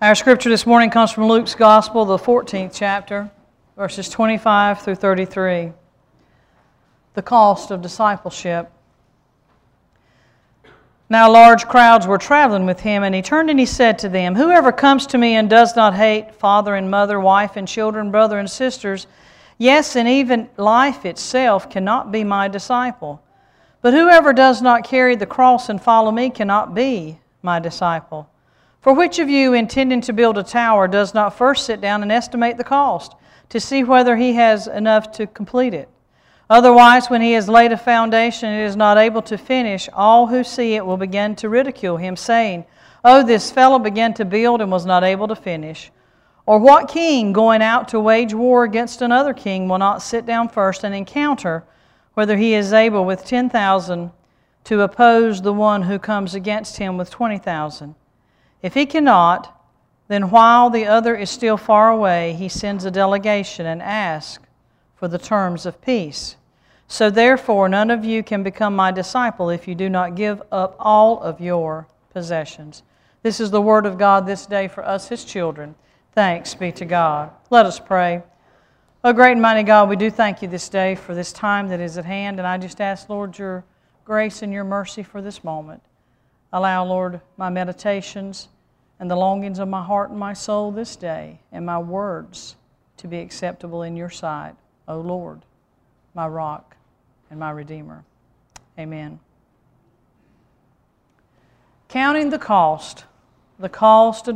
Our scripture this morning comes from Luke's Gospel, the 14th chapter, verses 25 through 33. The cost of discipleship. Now large crowds were traveling with him, and he turned and he said to them, "Whoever comes to me and does not hate father and mother, wife and children, brother and sisters, yes, and even life itself, cannot be my disciple. But whoever does not carry the cross and follow me cannot be my disciple. For which of you, intending to build a tower, does not first sit down and estimate the cost, to see whether he has enough to complete it? Otherwise, when he has laid a foundation and is not able to finish, all who see it will begin to ridicule him, saying, 'Oh, this fellow began to build and was not able to finish.' Or what king, going out to wage war against another king, will not sit down first and encounter whether he is able with 10,000 to oppose the one who comes against him with 20,000? If he cannot, then while the other is still far away, he sends a delegation and asks for the terms of peace. So therefore, none of you can become my disciple if you do not give up all of your possessions." This is the word of God this day for us, His children. Thanks be to God. Let us pray. Oh, great and mighty God, we do thank you this day for this time that is at hand, and I just ask, Lord, your grace and your mercy for this moment. Allow, Lord, my meditations and the longings of my heart and my soul this day and my words to be acceptable in your sight, O Lord, my rock and my Redeemer. Amen. Counting the cost of